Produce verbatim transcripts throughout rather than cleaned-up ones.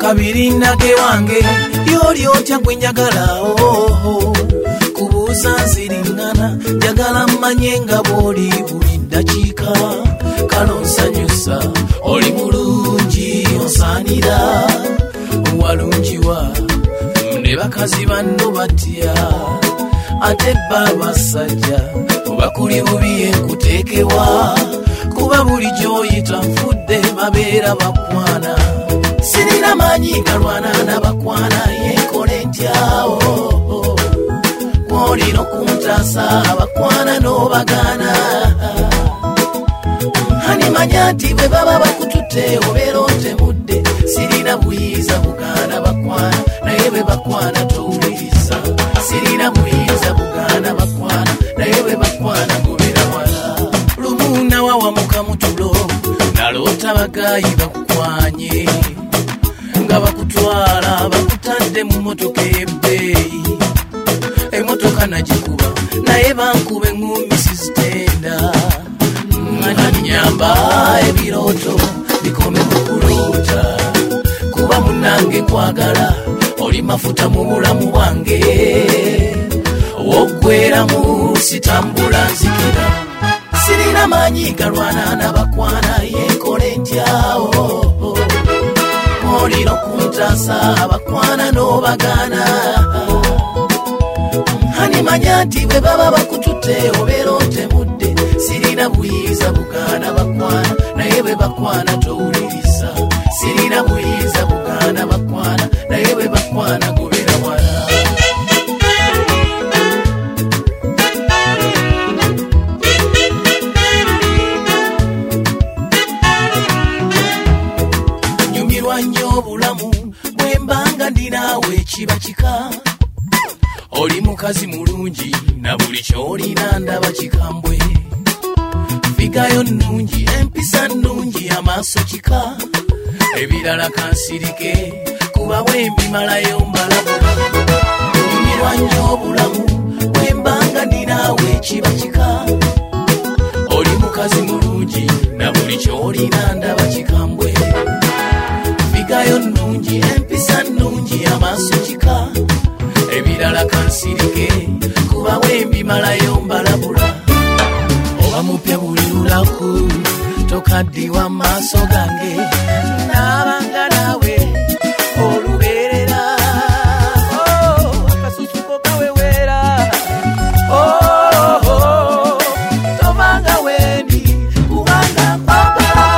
kabiri nage wange yoli otya gwe njagala oh kubuuza nziringana njagala mmanye nga bw'oli buli ddakiika kalo nsanyusa oli mulungi onsaanira walungiwa ne bakazi banno batya ate bba basajja bakuli bubi enkuteekewa kuba buli gy'oyita nfudde babeera bakwana sirina maanyi galwana n'abakwana yenkole ntyawo mwolino kuntaasa abakwana n'obagaana hani manya nti bwe baba bakututte obeera ontemudde sirina buyiza bugaana bakwana naye bwe bakwana towuliriza sirina buyiza bugaana bakwana naye bwe bakwana gobera wala lumu nawawa mukamutulo naloota bagayi bakukwanye nga bakutwala bakutadde mu motoka ebbeeyi emotoka nagikuba naye bankube ngumi sizitenda nyamba ebirooto bikome mukuloota kuba munange nkwagala oli mafuta mu bulamu bwange woggweramu sitambula nzikira sirina maanyi galwana n'abakwana yenkole ntyawo olino kuntaasa abakwana n'obagaana hani manya nti bwe baba bakututte obeera ontemudde sirina buyiza bugaana bakwana naye bwe bakwana towuliriza sirina buyiza bugaana bakwana naye bwe bakwana gobera wala nyumirwa nnyo obulamu bwe mbanga ndinaawe ekiba kika oli mukazi mulungi na buli kyolina ndaba kikambwe figayo nnungi empisa nnungi amaaso kika ebirala kansirike kuba bwe mbimalayo mbalabula nyumirwa nnyo obulamu bwe mbanga ndinaawe ekiba kika oli mukazi mulungi na buli kyolina ndaba kikambwe figayo nnungi empisa nnungi amaaso kika ebirala kansirike kuba bwe mbimalayo mbalabula oba mupya buli lulaku tokaddiwa maaso gange naabanga naawe olubeerera akasusuko kaweweera tobanga wendi kubanga kwagala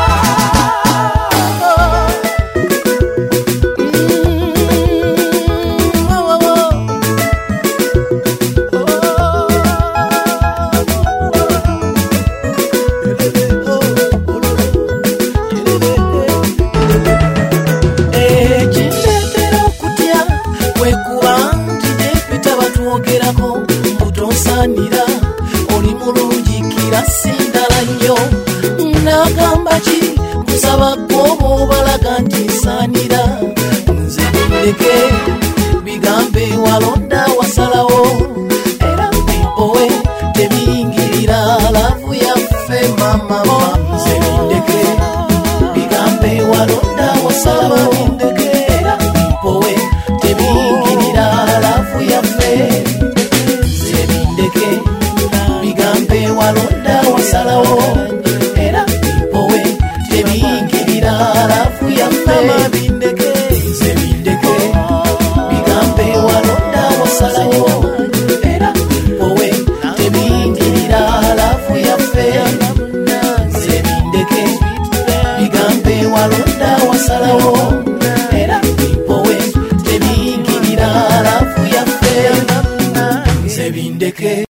butonsanira oli mulungikira sindala nnyo nagamba ki kusaba kwobo balaga nti nsanira nze bindeke bigambe walonda wasalawo era mpipowe tebiyingirira lavu yaffe mama nze bindeke bigambe walonda wasalawo era mpipowe tebiyingirira lavu yaffe bigambe walonda wasalawo era mpipowe tebiyingirira lavu yaffe bindeke nze bindeke bigambe walonda wasalawo era mpipowe tebiyingirira lavu yaffe nze bindeke bigambe walonda wasalawo era mpipowe tebiyingirira lavu yaffe nze bindeke